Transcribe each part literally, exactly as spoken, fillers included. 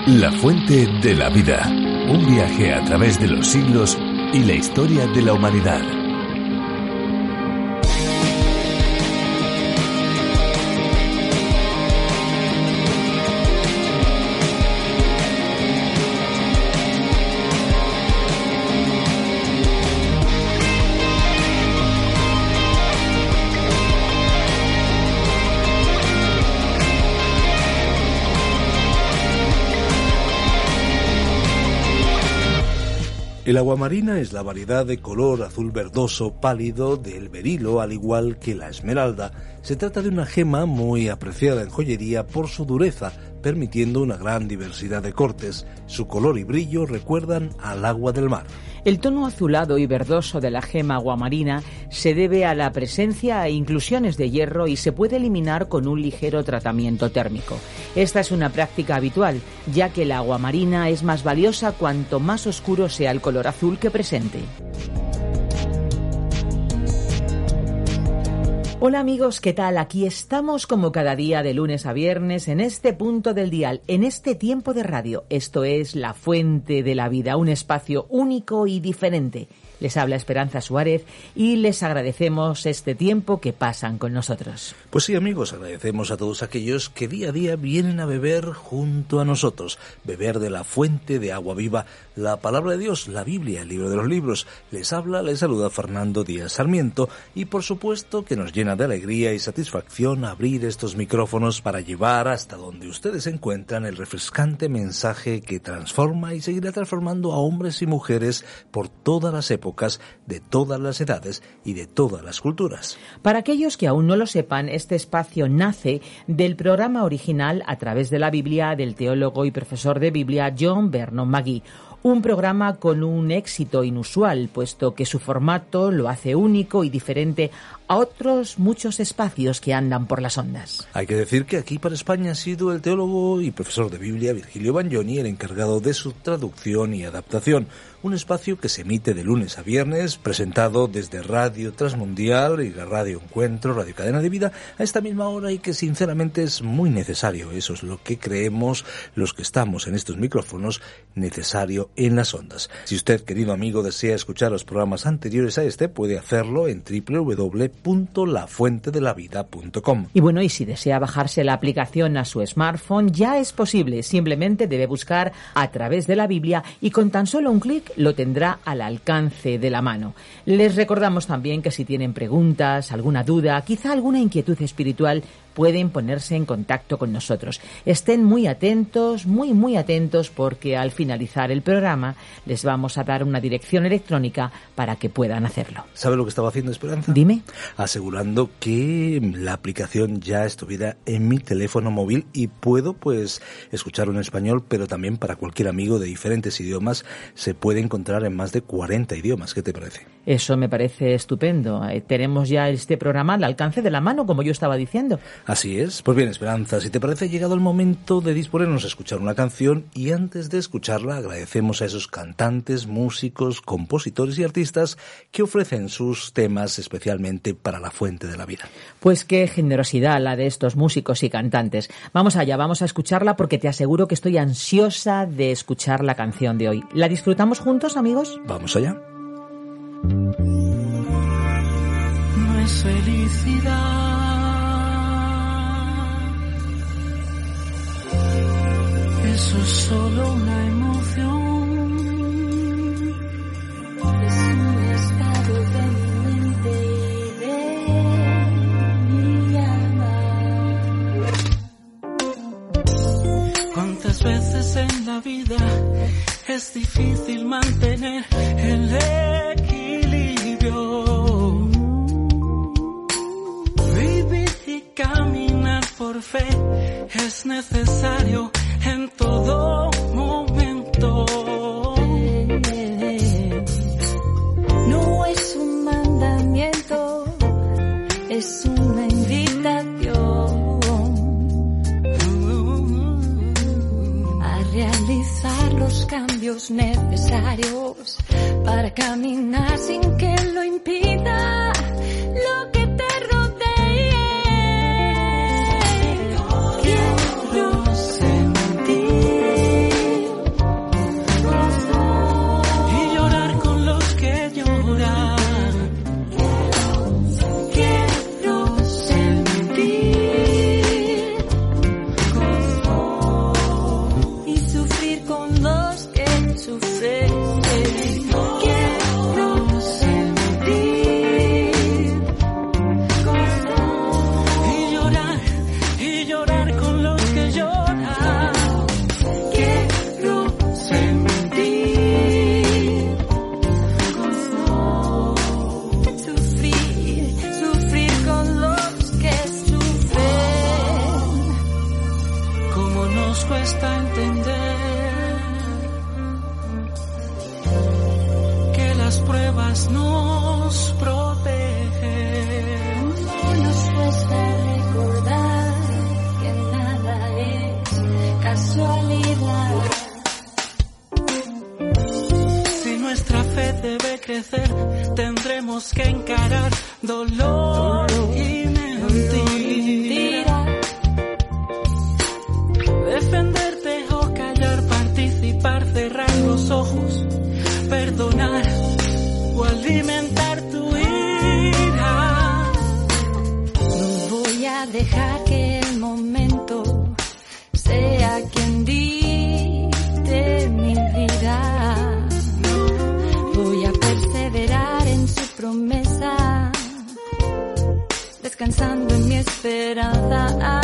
La fuente de la vida. Un viaje a través de los siglos y la historia de la humanidad. El agua marina es la variedad de color azul verdoso pálido del berilo, al igual que la esmeralda. Se trata de una gema muy apreciada en joyería por su dureza, permitiendo una gran diversidad de cortes. Su color y brillo recuerdan al agua del mar. El tono azulado y verdoso de la gema aguamarina se debe a la presencia e inclusiones de hierro y se puede eliminar con un ligero tratamiento térmico. Esta es una práctica habitual, ya que la aguamarina es más valiosa cuanto más oscuro sea el color azul que presente. Hola amigos, ¿qué tal? Aquí estamos como cada día de lunes a viernes en este punto del dial, en este tiempo de radio. Esto es La Fuente de la Vida, un espacio único y diferente. Les habla Esperanza Suárez y les agradecemos este tiempo que pasan con nosotros. Pues sí, amigos, agradecemos a todos aquellos que día a día vienen a beber junto a nosotros, beber de la fuente de agua viva, la palabra de Dios, la Biblia, el libro de los libros. Les habla, les saluda Fernando Díaz Sarmiento y por supuesto que nos llena de alegría y satisfacción abrir estos micrófonos para llevar hasta donde ustedes se encuentran el refrescante mensaje que transforma y seguirá transformando a hombres y mujeres por todas las épocas, de todas las edades y de todas las culturas. Para aquellos que aún no lo sepan, este espacio nace del programa original A través de la Biblia del teólogo y profesor de Biblia John Vernon McGee. Un programa con un éxito inusual, puesto que su formato lo hace único y diferente a otros muchos espacios que andan por las ondas. Hay que decir que aquí para España ha sido el teólogo y profesor de Biblia Virgilio Bagnoni el encargado de su traducción y adaptación. Un espacio que se emite de lunes a viernes, presentado desde Radio Transmundial y la Radio Encuentro, Radio Cadena de Vida, a esta misma hora y que sinceramente es muy necesario. Eso es lo que creemos los que estamos en estos micrófonos, necesario en las ondas. Si usted, querido amigo, desea escuchar los programas anteriores a este, puede hacerlo en doble u doble u doble u punto la fuente de la vida punto com. Y bueno, y si desea bajarse la aplicación a su smartphone, ya es posible. Simplemente debe buscar A través de la Biblia y con tan solo un clic lo tendrá al alcance de la mano. Les recordamos también que si tienen preguntas, alguna duda, quizá alguna inquietud espiritual, pueden ponerse en contacto con nosotros. Estén muy atentos, muy muy atentos, porque al finalizar el programa les vamos a dar una dirección electrónica para que puedan hacerlo. ¿Sabe lo que estaba haciendo, Esperanza? Dime. Asegurando que la aplicación ya estuviera en mi teléfono móvil y puedo pues escucharlo en español, pero también para cualquier amigo de diferentes idiomas se puede encontrar en más de cuarenta idiomas. ¿Qué te parece? Eso me parece estupendo. Eh, tenemos ya este programa al alcance de la mano, como yo estaba diciendo. Así es. Pues bien, Esperanza, si te parece, ha llegado el momento de disponernos a escuchar una canción y antes de escucharla agradecemos a esos cantantes, músicos, compositores y artistas que ofrecen sus temas especialmente para la fuente de la vida. Pues qué generosidad la de estos músicos y cantantes. Vamos allá, vamos a escucharla porque te aseguro que estoy ansiosa de escuchar la canción de hoy. ¿La disfrutamos juntos, amigos? Vamos allá. No es felicidad, eso es solo una emoción, es un estado de mi mente y de mi alma. ¿Cuántas veces en la vida es difícil mantener el equilibrio? Vivir y caminar por fe es necesario en todo momento. No es un mandamiento, es una invitación a realizar los cambios necesarios para caminar sin que lo impida lo que te rodee. Quiero sentir los que encarar dolor y mentira. Defenderte o callar, participar, cerrar los ojos, perdonar o alimentar tu ira. No voy a dejar que el momento sea quien dicte mi vida. Voy a perseverar en su promesa, descansando en mi esperanza.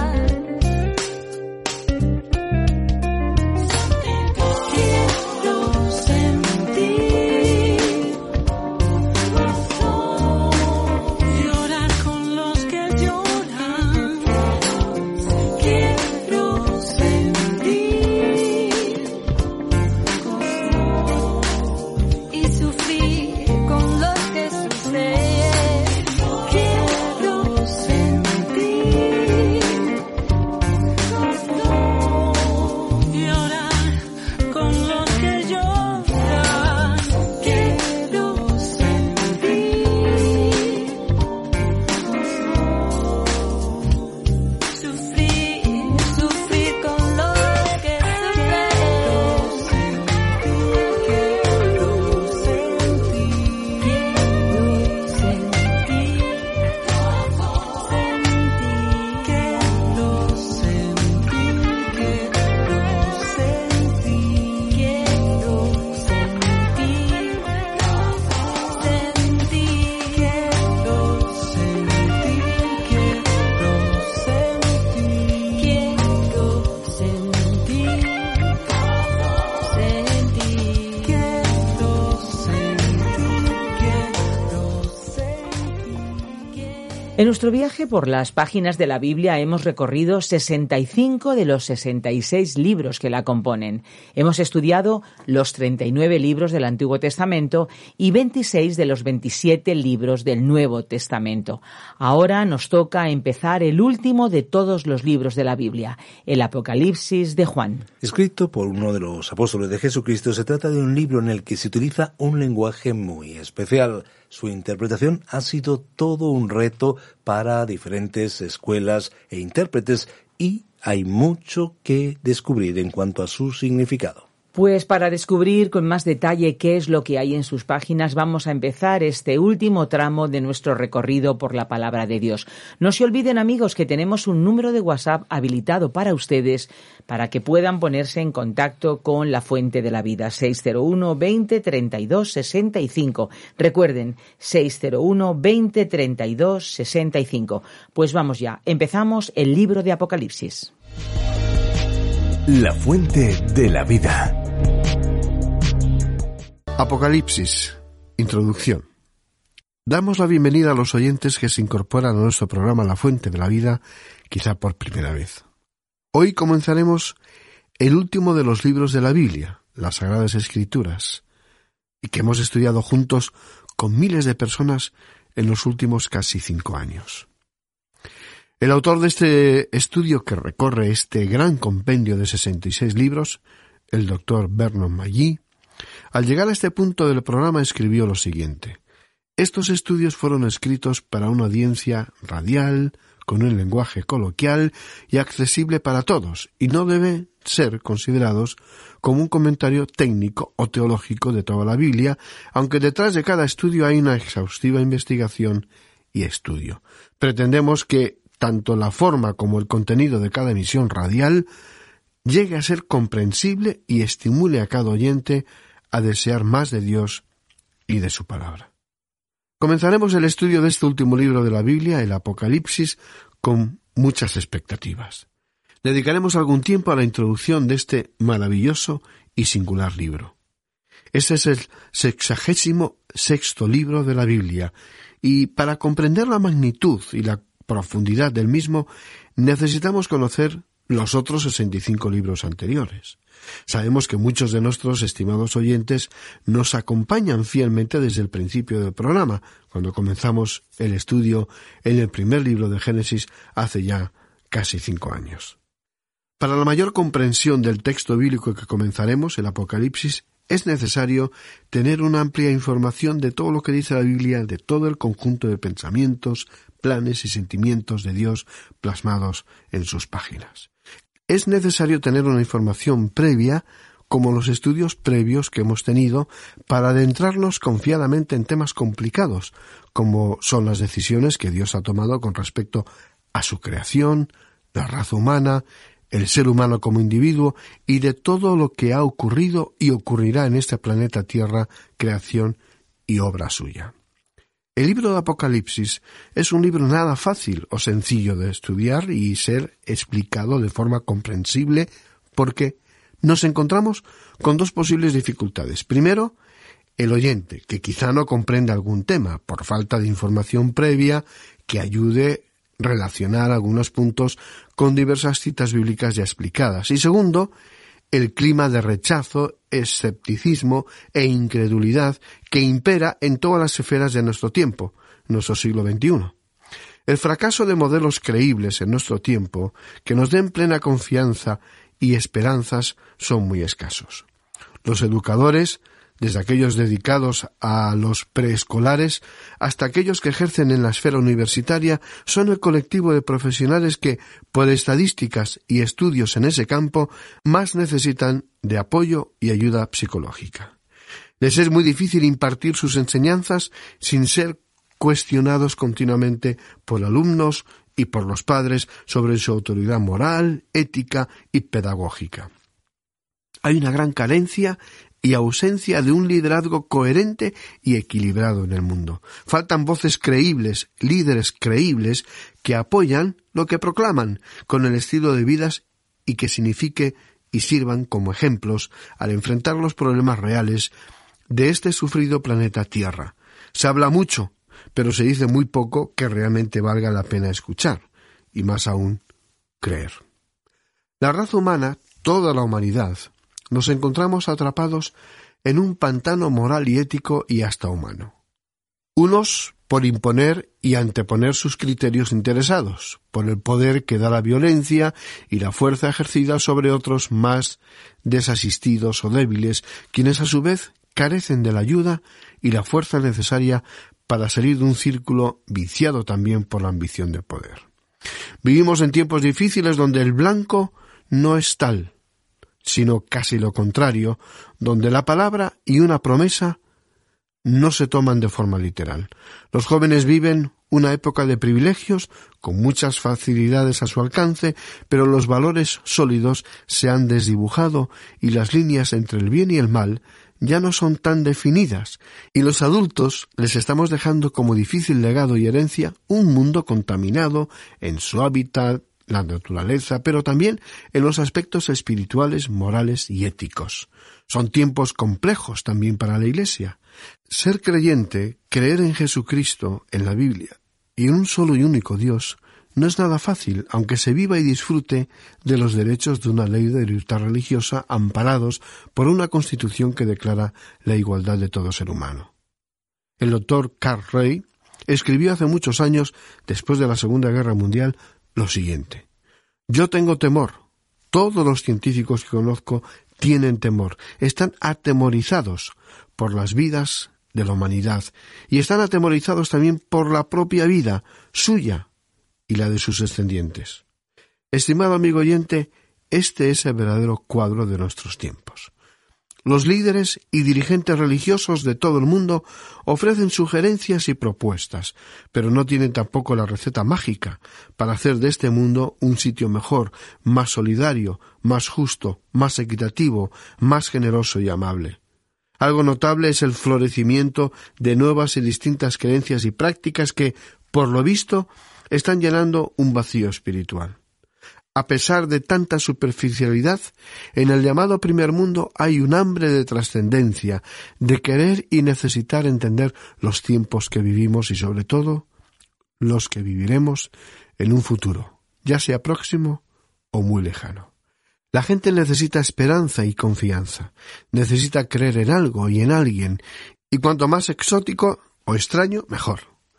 En nuestro viaje por las páginas de la Biblia hemos recorrido sesenta y cinco de los sesenta y seis libros que la componen. Hemos estudiado los treinta y nueve libros del Antiguo Testamento y veintiséis de los veintisiete libros del Nuevo Testamento. Ahora nos toca empezar el último de todos los libros de la Biblia, el Apocalipsis de Juan. Escrito por uno de los apóstoles de Jesucristo, se trata de un libro en el que se utiliza un lenguaje muy especial. Su interpretación ha sido todo un reto para diferentes escuelas e intérpretes y hay mucho que descubrir en cuanto a su significado. Pues para descubrir con más detalle qué es lo que hay en sus páginas, vamos a empezar este último tramo de nuestro recorrido por la Palabra de Dios. No se olviden, amigos, que tenemos un número de WhatsApp habilitado para ustedes para que puedan ponerse en contacto con la Fuente de la Vida, seis cero uno, veinte, treinta y dos, sesenta y cinco. Recuerden, seis cero uno, veinte, treinta y dos, sesenta y cinco. Pues vamos ya, empezamos el libro de Apocalipsis. La Fuente de la Vida. Apocalipsis. Introducción. Damos la bienvenida a los oyentes que se incorporan a nuestro programa La Fuente de la Vida, quizá por primera vez. Hoy comenzaremos el último de los libros de la Biblia, las Sagradas Escrituras, y que hemos estudiado juntos con miles de personas en los últimos casi cinco años. El autor de este estudio que recorre este gran compendio de sesenta y seis libros, el doctor Vernon McGee, al llegar a este punto del programa escribió lo siguiente: estos estudios fueron escritos para una audiencia radial, con un lenguaje coloquial y accesible para todos, y no deben ser considerados como un comentario técnico o teológico de toda la Biblia, aunque detrás de cada estudio hay una exhaustiva investigación y estudio. Pretendemos que tanto la forma como el contenido de cada emisión radial llegue a ser comprensible y estimule a cada oyente a desear más de Dios y de su palabra. Comenzaremos el estudio de este último libro de la Biblia, el Apocalipsis, con muchas expectativas. Dedicaremos algún tiempo a la introducción de este maravilloso y singular libro. Este es el sexagésimo sexto libro de la Biblia, y para comprender la magnitud y la profundidad del mismo, necesitamos conocer los otros sesenta y cinco libros anteriores. Sabemos que muchos de nuestros estimados oyentes nos acompañan fielmente desde el principio del programa, cuando comenzamos el estudio en el primer libro de Génesis hace ya casi cinco años. Para la mayor comprensión del texto bíblico que comenzaremos, el Apocalipsis, es necesario tener una amplia información de todo lo que dice la Biblia, de todo el conjunto de pensamientos, planes y sentimientos de Dios plasmados en sus páginas. Es necesario tener una información previa, como los estudios previos que hemos tenido, para adentrarnos confiadamente en temas complicados, como son las decisiones que Dios ha tomado con respecto a su creación, la raza humana, el ser humano como individuo y de todo lo que ha ocurrido y ocurrirá en este planeta Tierra, creación y obra suya. El libro de Apocalipsis es un libro nada fácil o sencillo de estudiar y ser explicado de forma comprensible, porque nos encontramos con dos posibles dificultades. Primero, el oyente, que quizá no comprende algún tema por falta de información previa que ayude a relacionar algunos puntos con diversas citas bíblicas ya explicadas. Y segundo, el clima de rechazo, escepticismo e incredulidad que impera en todas las esferas de nuestro tiempo, nuestro siglo veintiuno. El fracaso de modelos creíbles en nuestro tiempo que nos den plena confianza y esperanzas son muy escasos. Los educadores, desde aquellos dedicados a los preescolares hasta aquellos que ejercen en la esfera universitaria, son el colectivo de profesionales que, por estadísticas y estudios en ese campo, más necesitan de apoyo y ayuda psicológica. Les es muy difícil impartir sus enseñanzas sin ser cuestionados continuamente por alumnos y por los padres sobre su autoridad moral, ética y pedagógica. Hay una gran carencia y ausencia de un liderazgo coherente y equilibrado en el mundo. Faltan voces creíbles, líderes creíbles, que apoyan lo que proclaman con el estilo de vidas y que signifique y sirvan como ejemplos al enfrentar los problemas reales de este sufrido planeta Tierra. Se habla mucho, pero se dice muy poco que realmente valga la pena escuchar, y más aún, creer. La raza humana, toda la humanidad, nos encontramos atrapados en un pantano moral y ético y hasta humano. Unos por imponer y anteponer sus criterios interesados, por el poder que da la violencia y la fuerza ejercida sobre otros más desasistidos o débiles, quienes a su vez carecen de la ayuda y la fuerza necesaria para salir de un círculo viciado también por la ambición de poder. Vivimos en tiempos difíciles donde el blanco no es tal, sino casi lo contrario, donde la palabra y una promesa no se toman de forma literal. Los jóvenes viven una época de privilegios, con muchas facilidades a su alcance, pero los valores sólidos se han desdibujado y las líneas entre el bien y el mal ya no son tan definidas, y los adultos les estamos dejando como difícil legado y herencia un mundo contaminado en su hábitat, la naturaleza, pero también en los aspectos espirituales, morales y éticos. Son tiempos complejos también para la Iglesia. Ser creyente, creer en Jesucristo, en la Biblia, y en un solo y único Dios, no es nada fácil, aunque se viva y disfrute de los derechos de una ley de libertad religiosa amparados por una Constitución que declara la igualdad de todo ser humano. El doctor Carl Rey escribió hace muchos años, después de la Segunda Guerra Mundial, lo siguiente: yo tengo temor. Todos los científicos que conozco tienen temor. Están atemorizados por las vidas de la humanidad y están atemorizados también por la propia vida suya y la de sus descendientes. Estimado amigo oyente, este es el verdadero cuadro de nuestros tiempos. Los líderes y dirigentes religiosos de todo el mundo ofrecen sugerencias y propuestas, pero no tienen tampoco la receta mágica para hacer de este mundo un sitio mejor, más solidario, más justo, más equitativo, más generoso y amable. Algo notable es el florecimiento de nuevas y distintas creencias y prácticas que, por lo visto, están llenando un vacío espiritual. A pesar de tanta superficialidad, en el llamado primer mundo hay un hambre de trascendencia, de querer y necesitar entender los tiempos que vivimos y, sobre todo, los que viviremos en un futuro, ya sea próximo o muy lejano. La gente necesita esperanza y confianza, necesita creer en algo y en alguien, y cuanto más exótico o extraño, mejor.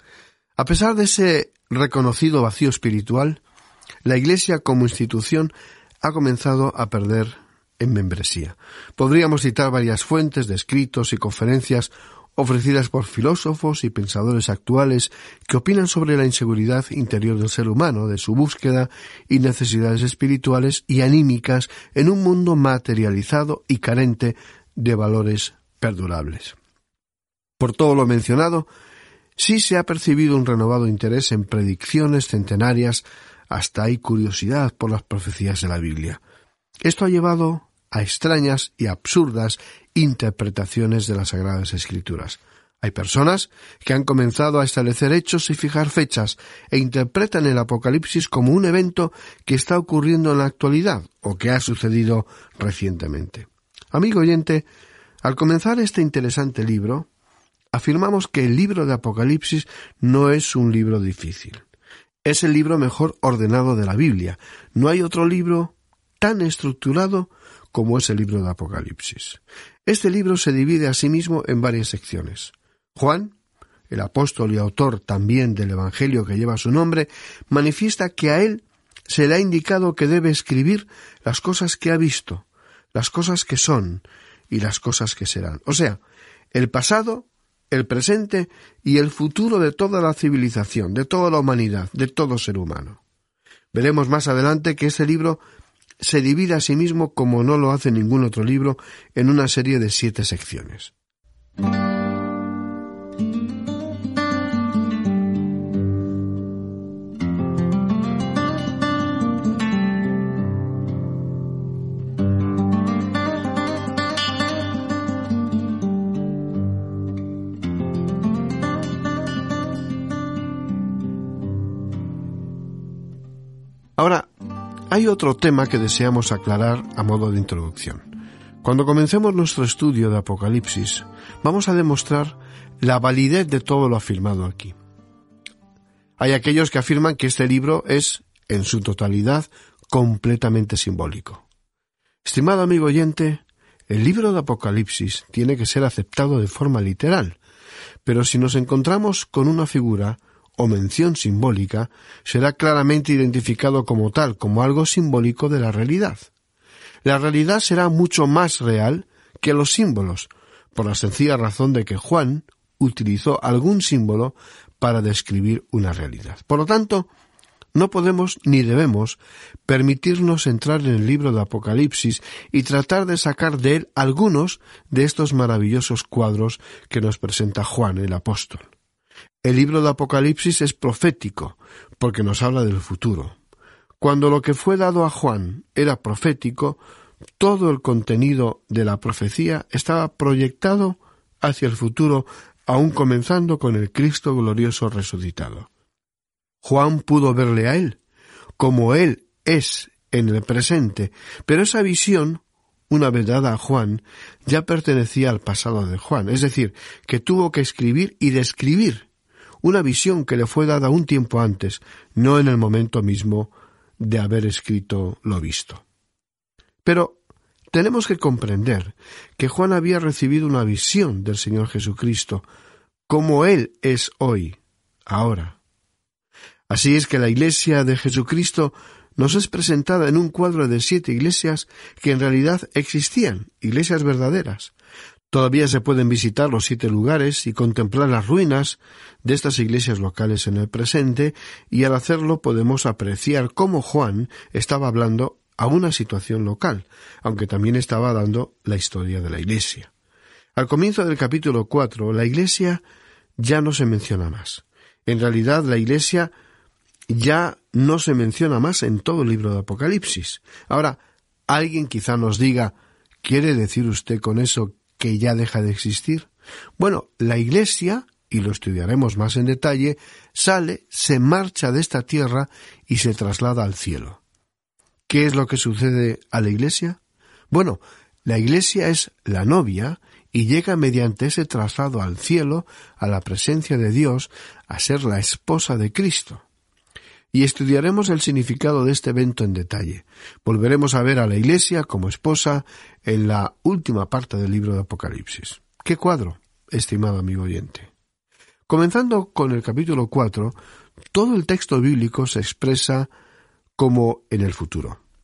A pesar de ese reconocido vacío espiritual, la Iglesia como institución ha comenzado a perder en membresía. Podríamos citar varias fuentes de escritos y conferencias ofrecidas por filósofos y pensadores actuales que opinan sobre la inseguridad interior del ser humano, de su búsqueda y necesidades espirituales y anímicas en un mundo materializado y carente de valores perdurables. Por todo lo mencionado, sí se ha percibido un renovado interés en predicciones centenarias, hasta hay curiosidad por las profecías de la Biblia. Esto ha llevado a extrañas y absurdas interpretaciones de las Sagradas Escrituras. Hay personas que han comenzado a establecer hechos y fijar fechas e interpretan el Apocalipsis como un evento que está ocurriendo en la actualidad o que ha sucedido recientemente. Amigo oyente, al comenzar este interesante libro, afirmamos que el libro de Apocalipsis no es un libro difícil. Es el libro mejor ordenado de la Biblia. No hay otro libro tan estructurado como es el libro de Apocalipsis. Este libro se divide a sí mismo en varias secciones. Juan, el apóstol y autor también del Evangelio que lleva su nombre, manifiesta que a él se le ha indicado que debe escribir las cosas que ha visto, las cosas que son y las cosas que serán. O sea, el pasado, el presente y el futuro de toda la civilización, de toda la humanidad, de todo ser humano. Veremos más adelante que este libro se divide a sí mismo, como no lo hace ningún otro libro, en una serie de siete secciones. Ahora, hay otro tema que deseamos aclarar a modo de introducción. Cuando comencemos nuestro estudio de Apocalipsis, vamos a demostrar la validez de todo lo afirmado aquí. Hay aquellos que afirman que este libro es, en su totalidad, completamente simbólico. Estimado amigo oyente, el libro de Apocalipsis tiene que ser aceptado de forma literal, pero si nos encontramos con una figura o mención simbólica, será claramente identificado como tal, como algo simbólico de la realidad. La realidad será mucho más real que los símbolos, por la sencilla razón de que Juan utilizó algún símbolo para describir una realidad. Por lo tanto, no podemos ni debemos permitirnos entrar en el libro de Apocalipsis y tratar de sacar de él algunos de estos maravillosos cuadros que nos presenta Juan el apóstol. El libro de Apocalipsis es profético, porque nos habla del futuro. Cuando lo que fue dado a Juan era profético, todo el contenido de la profecía estaba proyectado hacia el futuro, aun comenzando con el Cristo glorioso resucitado. Juan pudo verle a él, como él es en el presente, pero esa visión, una vez dada a Juan, ya pertenecía al pasado de Juan, es decir, que tuvo que escribir y describir una visión que le fue dada un tiempo antes, no en el momento mismo de haber escrito lo visto. Pero tenemos que comprender que Juan había recibido una visión del Señor Jesucristo, como Él es hoy, ahora. Así es que la Iglesia de Jesucristo nos es presentada en un cuadro de siete iglesias que en realidad existían, iglesias verdaderas. Todavía se pueden visitar los siete lugares y contemplar las ruinas de estas iglesias locales en el presente, y al hacerlo podemos apreciar cómo Juan estaba hablando a una situación local, aunque también estaba dando la historia de la iglesia. Al comienzo del capítulo cuatro, la iglesia ya no se menciona más. En realidad, la iglesia ya no se menciona más en todo el libro de Apocalipsis. Ahora, alguien quizá nos diga, ¿quiere decir usted con eso que ya deja de existir? Bueno, la iglesia, y lo estudiaremos más en detalle, sale, se marcha de esta tierra y se traslada al cielo. ¿Qué es lo que sucede a la iglesia? Bueno, la iglesia es la novia y llega mediante ese traslado al cielo, a la presencia de Dios, a ser la esposa de Cristo. Y estudiaremos el significado de este evento en detalle. Volveremos a ver a la Iglesia como esposa en la última parte del libro de Apocalipsis. ¡Qué cuadro, estimado amigo oyente! Comenzando con el capítulo cuatro, todo el texto bíblico se expresa como en el futuro.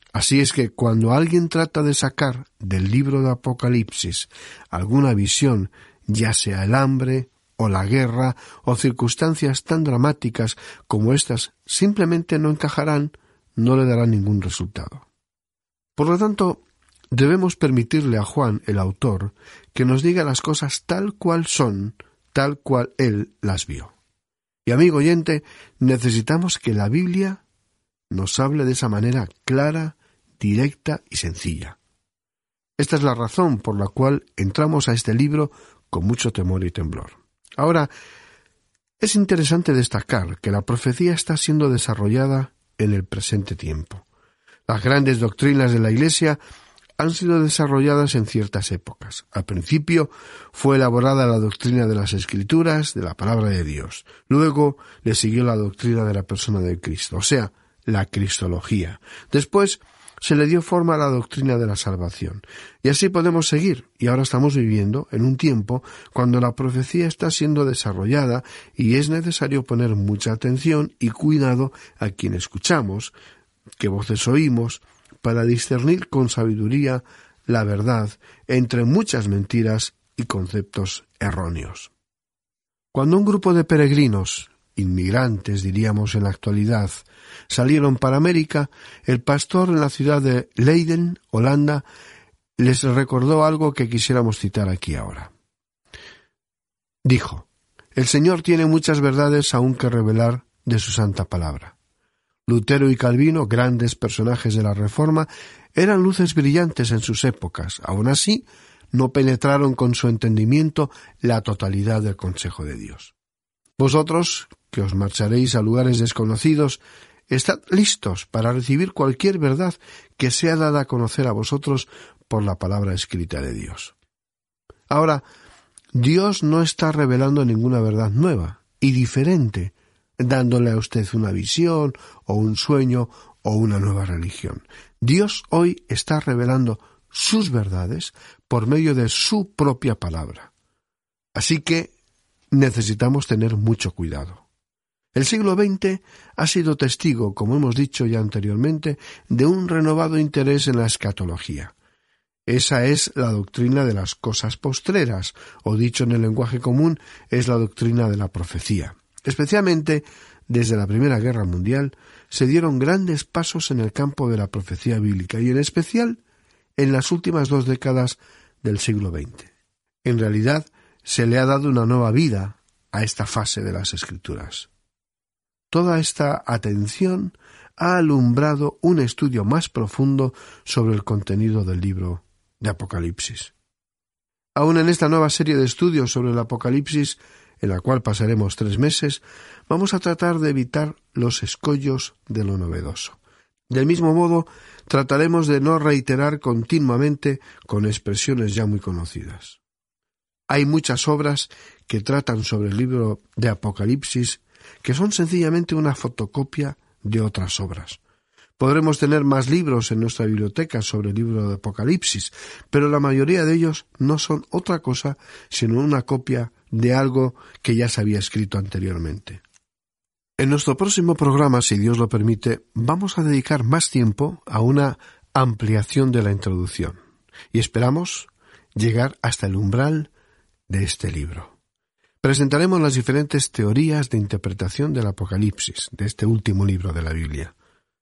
Así es que cuando alguien trata de sacar del libro de Apocalipsis alguna visión, ya sea el hambre o la guerra o circunstancias tan dramáticas como estas, simplemente no encajarán, no le darán ningún resultado. Por lo tanto, debemos permitirle a Juan, el autor, que nos diga las cosas tal cual son, tal cual él las vio. Y amigo oyente, necesitamos que la Biblia nos hable de esa manera clara, directa y sencilla. Esta es la razón por la cual entramos a este libro con mucho temor y temblor. Ahora, es interesante destacar que la profecía está siendo desarrollada en el presente tiempo. Las grandes doctrinas de la Iglesia han sido desarrolladas en ciertas épocas. Al principio fue elaborada la doctrina de las Escrituras, de la palabra de Dios. Luego le siguió la doctrina de la persona de Cristo, o sea, la cristología. Después se le dio forma a la doctrina de la salvación. Y así podemos seguir. Y ahora estamos viviendo en un tiempo cuando la profecía está siendo desarrollada y es necesario poner mucha atención y cuidado a quien escuchamos, qué voces oímos, para discernir con sabiduría la verdad entre muchas mentiras y conceptos erróneos. Cuando un grupo de peregrinos, inmigrantes diríamos en la actualidad, salieron para América, el pastor en la ciudad de Leiden, Holanda, les recordó algo que quisiéramos citar aquí ahora. Dijo: «El Señor tiene muchas verdades aún que revelar de su santa palabra». Lutero y Calvino, grandes personajes de la Reforma, eran luces brillantes en sus épocas. Aun así, no penetraron con su entendimiento la totalidad del consejo de Dios. Vosotros, que os marcharéis a lugares desconocidos, estad listos para recibir cualquier verdad que sea dada a conocer a vosotros por la palabra escrita de Dios. Ahora, Dios no está revelando ninguna verdad nueva y diferente, dándole a usted una visión o un sueño o una nueva religión. Dios hoy está revelando sus verdades por medio de su propia palabra. Así que necesitamos tener mucho cuidado. El siglo veinte ha sido testigo, como hemos dicho ya anteriormente, de un renovado interés en la escatología. Esa es la doctrina de las cosas postreras, o dicho en el lenguaje común, es la doctrina de la profecía. Especialmente desde la Primera Guerra Mundial se dieron grandes pasos en el campo de la profecía bíblica y en especial en las últimas dos décadas del siglo veinte. En realidad se le ha dado una nueva vida a esta fase de las Escrituras. Toda esta atención ha alumbrado un estudio más profundo sobre el contenido del libro de Apocalipsis. Aún en esta nueva serie de estudios sobre el Apocalipsis, en la cual pasaremos tres meses, vamos a tratar de evitar los escollos de lo novedoso. Del mismo modo, trataremos de no reiterar continuamente con expresiones ya muy conocidas. Hay muchas obras que tratan sobre el libro de Apocalipsis que son sencillamente una fotocopia de otras obras. Podremos tener más libros en nuestra biblioteca sobre el libro de Apocalipsis, pero la mayoría de ellos no son otra cosa sino una copia de algo que ya se había escrito anteriormente. En nuestro próximo programa, si Dios lo permite, vamos a dedicar más tiempo a una ampliación de la introducción y esperamos llegar hasta el umbral de este libro. Presentaremos las diferentes teorías de interpretación del Apocalipsis, de este último libro de la Biblia.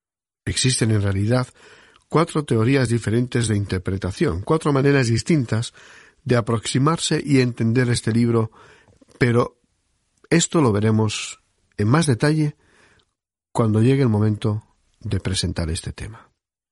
Existen en realidad cuatro teorías diferentes de interpretación, cuatro maneras distintas de aproximarse y entender este libro, pero esto lo veremos en más detalle cuando llegue el momento de presentar este tema.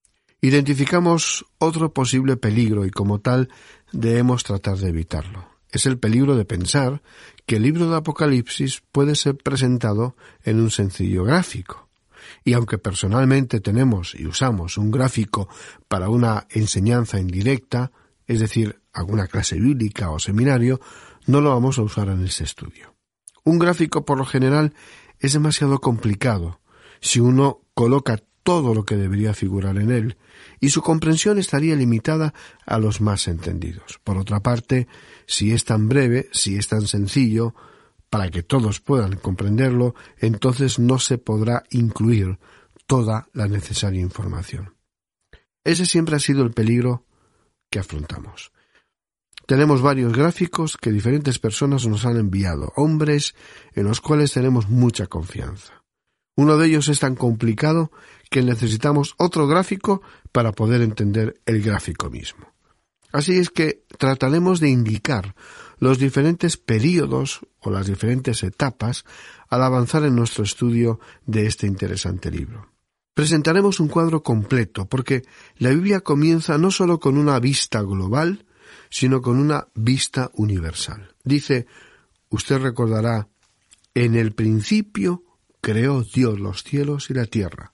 Identificamos otro posible peligro y como tal debemos tratar de evitarlo. Es el peligro de pensar que el libro de Apocalipsis puede ser presentado en un sencillo gráfico. Y aunque personalmente tenemos y usamos un gráfico para una enseñanza indirecta, es decir, alguna clase bíblica o seminario, no lo vamos a usar en este estudio. Un gráfico, por lo general, es demasiado complicado si uno coloca todo lo que debería figurar en él, y su comprensión estaría limitada a los más entendidos. Por otra parte, si es tan breve, si es tan sencillo, para que todos puedan comprenderlo, entonces no se podrá incluir toda la necesaria información. Ese siempre ha sido el peligro que afrontamos. Tenemos varios gráficos que diferentes personas nos han enviado, hombres en los cuales tenemos mucha confianza. Uno de ellos es tan complicado que necesitamos otro gráfico para poder entender el gráfico mismo. Así es que trataremos de indicar los diferentes períodos o las diferentes etapas al avanzar en nuestro estudio de este interesante libro. Presentaremos un cuadro completo porque la Biblia comienza no solo con una vista global, sino con una vista universal. Dice, usted recordará, en el principio creó Dios los cielos y la tierra.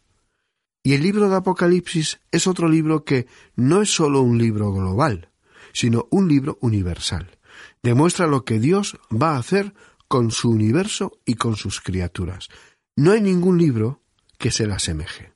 Y el libro de Apocalipsis es otro libro que no es solo un libro global, sino un libro universal. Demuestra lo que Dios va a hacer con su universo y con sus criaturas. No hay ningún libro que se le asemeje.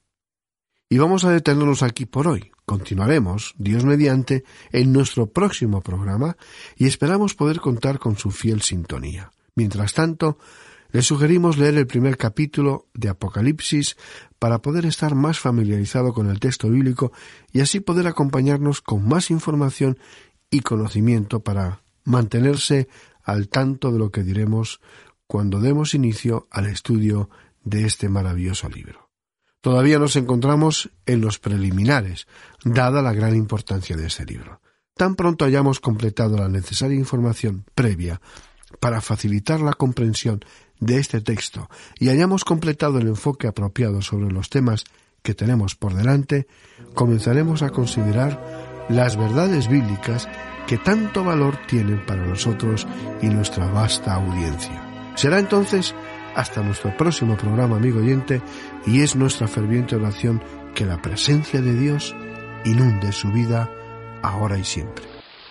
Y vamos a detenernos aquí por hoy. Continuaremos, Dios mediante, en nuestro próximo programa y esperamos poder contar con su fiel sintonía. Mientras tanto, les sugerimos leer el primer capítulo de Apocalipsis para poder estar más familiarizado con el texto bíblico y así poder acompañarnos con más información y conocimiento para mantenerse al tanto de lo que diremos cuando demos inicio al estudio de este maravilloso libro. Todavía nos encontramos en los preliminares, dada la gran importancia de este libro. Tan pronto hayamos completado la necesaria información previa para facilitar la comprensión de este texto y hayamos completado el enfoque apropiado sobre los temas que tenemos por delante, comenzaremos a considerar las verdades bíblicas que tanto valor tienen para nosotros y nuestra vasta audiencia. Será entonces hasta nuestro próximo programa, amigo oyente, y es nuestra ferviente oración que la presencia de Dios inunde su vida ahora y siempre.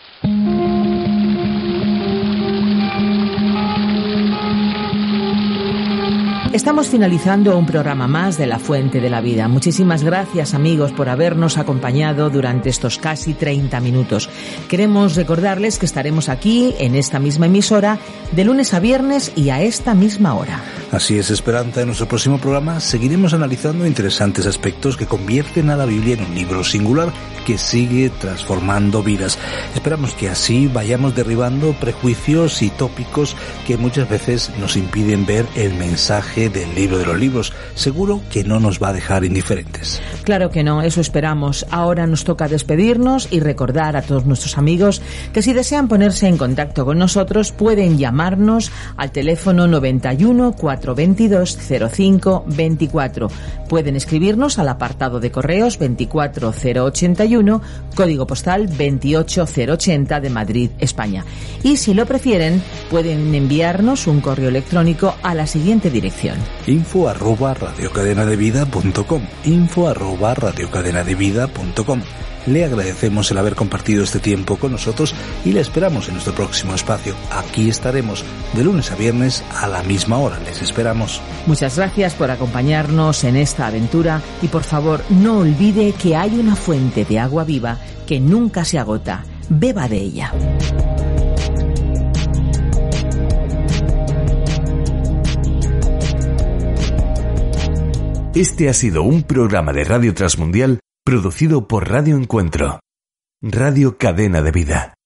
Estamos finalizando un programa más de La Fuente de la Vida. Muchísimas gracias, amigos, por habernos acompañado durante estos casi treinta minutos. Queremos recordarles que estaremos aquí, en esta misma emisora, de lunes a viernes y a esta misma hora. Así es, Esperanza. En nuestro próximo programa seguiremos analizando interesantes aspectos que convierten a la Biblia en un libro singular que sigue transformando vidas. Esperamos que así vayamos derribando prejuicios y tópicos que muchas veces nos impiden ver el mensaje del libro de los libros. Seguro que no nos va a dejar indiferentes. Claro que no, eso esperamos. Ahora nos toca despedirnos y recordar a todos nuestros amigos que si desean ponerse en contacto con nosotros pueden llamarnos al teléfono noventa y uno, cuatrocientos veintidós, cero cinco veinticuatro. Pueden escribirnos al apartado de correos veinticuatro cero ochenta y uno, código postal veintiocho cero ochenta de Madrid, España. Y si lo prefieren, pueden enviarnos un correo electrónico a la siguiente dirección: info arroba radiocadenadevida punto com info arroba radiocadenadevida punto com. Le agradecemos el haber compartido este tiempo con nosotros y le esperamos en nuestro próximo espacio. Aquí estaremos de lunes a viernes a la misma hora. Les esperamos. Muchas gracias por acompañarnos en esta aventura y por favor no olvide que hay una fuente de agua viva que nunca se agota. Beba de ella. Este ha sido un programa de Radio Transmundial producido por Radio Encuentro, Radio Cadena de Vida.